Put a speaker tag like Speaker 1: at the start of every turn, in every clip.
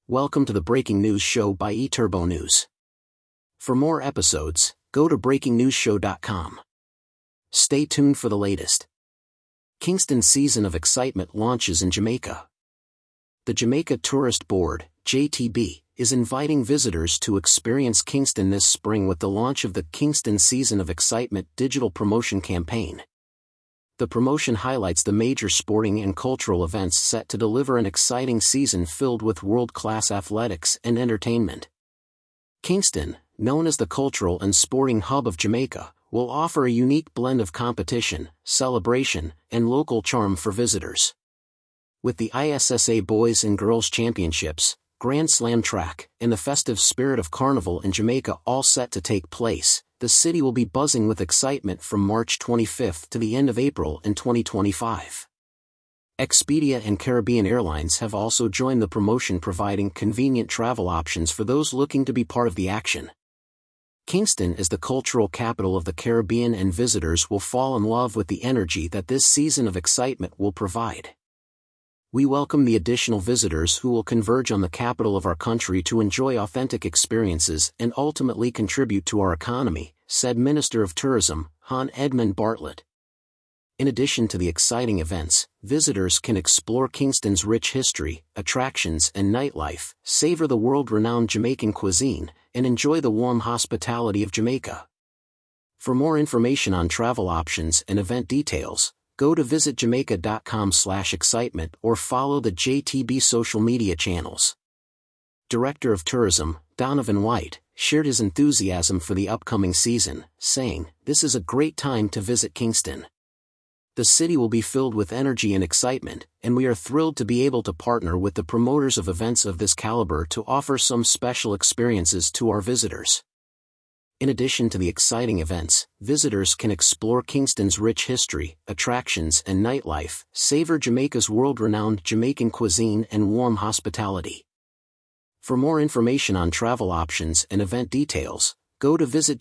Speaker 1: Welcome to the Breaking News Show by eTurbo News. For more episodes, go to breakingnewsshow.com. Stay tuned for the latest. Kingston Season of Excitement launches in Jamaica. The Jamaica Tourist Board, JTB, is inviting visitors to experience Kingston this spring with the launch of the Kingston Season of Excitement digital promotion campaign. The promotion highlights the major sporting and cultural events set to deliver an exciting season filled with world-class athletics and entertainment. Kingston, known as the cultural and sporting hub of Jamaica, will offer a unique blend of competition, celebration, and local charm for visitors. With the ISSA Boys and Girls Championships, Grand Slam track, and the festive spirit of Carnival in Jamaica all set to take place, the city will be buzzing with excitement from March 25th to the end of April in 2025. Expedia and Caribbean Airlines have also joined the promotion, providing convenient travel options for those looking to be part of the action. Kingston is the cultural capital of the Caribbean, and visitors will fall in love with the energy that this season of excitement will provide. We welcome the additional visitors who will converge on the capital of our country to enjoy authentic experiences and ultimately contribute to our economy, said Minister of Tourism, Han Edmund Bartlett. In addition to the exciting events, visitors can explore Kingston's rich history, attractions and nightlife, savor the world-renowned Jamaican cuisine, and enjoy the warm hospitality of Jamaica. For more information on travel options and event details, go to visitjamaica.com/excitement or follow the JTB social media channels. Director of Tourism, Donovan White, shared his enthusiasm for the upcoming season, saying, "This is a great time to visit Kingston. The city will be filled with energy and excitement, and we are thrilled to be able to partner with the promoters of events of this caliber to offer some special experiences to our visitors." In addition to the exciting events, visitors can explore Kingston's rich history, attractions and nightlife, savor Jamaica's world-renowned Jamaican cuisine and warm hospitality. For more information on travel options and event details, go to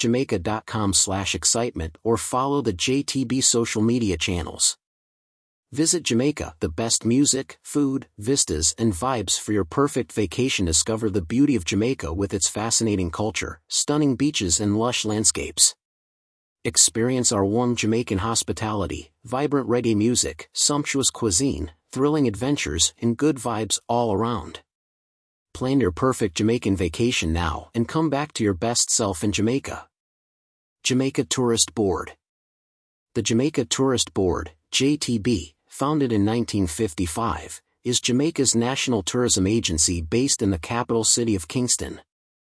Speaker 1: visitjamaica.com/excitement or follow the JTB social media channels. Visit Jamaica, the best music, food, vistas and vibes for your perfect vacation. Discover the beauty of Jamaica with its fascinating culture, stunning beaches and lush landscapes. Experience our warm Jamaican hospitality, vibrant reggae music, sumptuous cuisine, thrilling adventures and good vibes all around. Plan your perfect Jamaican vacation now and come back to your best self in Jamaica. Jamaica Tourist Board. The Jamaica Tourist Board, JTB, founded in 1955, is Jamaica's national tourism agency based in the capital city of Kingston.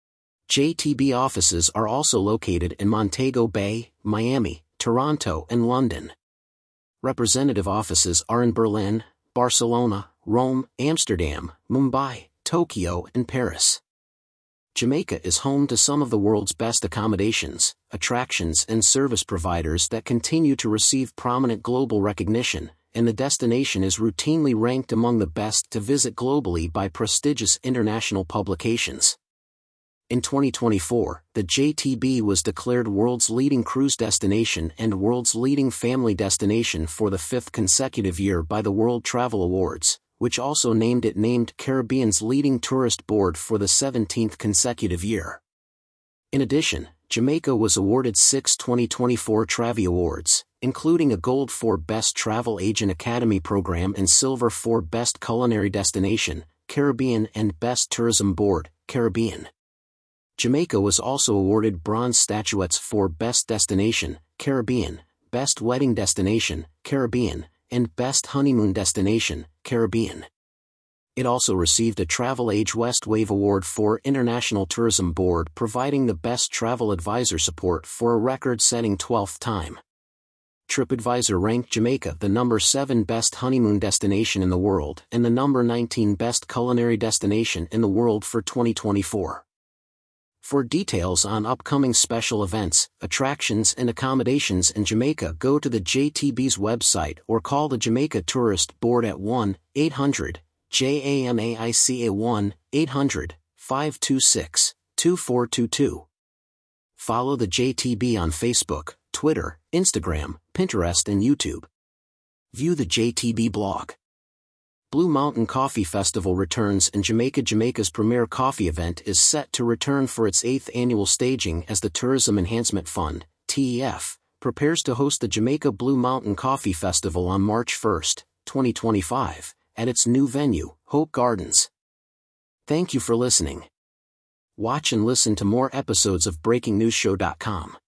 Speaker 1: JTB offices are also located in Montego Bay, Miami, Toronto and London. Representative offices are in Berlin, Barcelona, Rome, Amsterdam, Mumbai, Tokyo and Paris. Jamaica is home to some of the world's best accommodations, attractions and service providers that continue to receive prominent global recognition, and the destination is routinely ranked among the best to visit globally by prestigious international publications. In 2024, the JTB was declared world's leading cruise destination and world's leading family destination for the 5th consecutive year by the World Travel Awards, which also named Caribbean's leading tourist board for the 17th consecutive year. In addition, Jamaica was awarded 6 2024 Travi Awards, including a Gold for Best Travel Agent Academy Program and Silver for Best Culinary Destination, Caribbean and Best Tourism Board, Caribbean. Jamaica was also awarded bronze statuettes for Best Destination, Caribbean, Best Wedding Destination, Caribbean, and Best Honeymoon Destination, Caribbean. It also received a Travel Age West Wave Award for International Tourism Board, providing the Best Travel Advisor support for a record-setting 12th time. TripAdvisor ranked Jamaica the number 7 best honeymoon destination in the world and the number 19 best culinary destination in the world for 2024. For details on upcoming special events, attractions and accommodations in Jamaica, go to the JTB's website or call the Jamaica Tourist Board at 1-800-JAMAICA 1-800-526-2422. Follow the JTB on Facebook, Twitter, Instagram, Pinterest and YouTube. View the JTB blog. Blue Mountain Coffee Festival returns in Jamaica. Jamaica's premier coffee event is set to return for its 8th annual staging as the Tourism Enhancement Fund, TEF, prepares to host the Jamaica Blue Mountain Coffee Festival on March 1, 2025, at its new venue, Hope Gardens. Thank you for listening. Watch and listen to more episodes of BreakingNewsShow.com.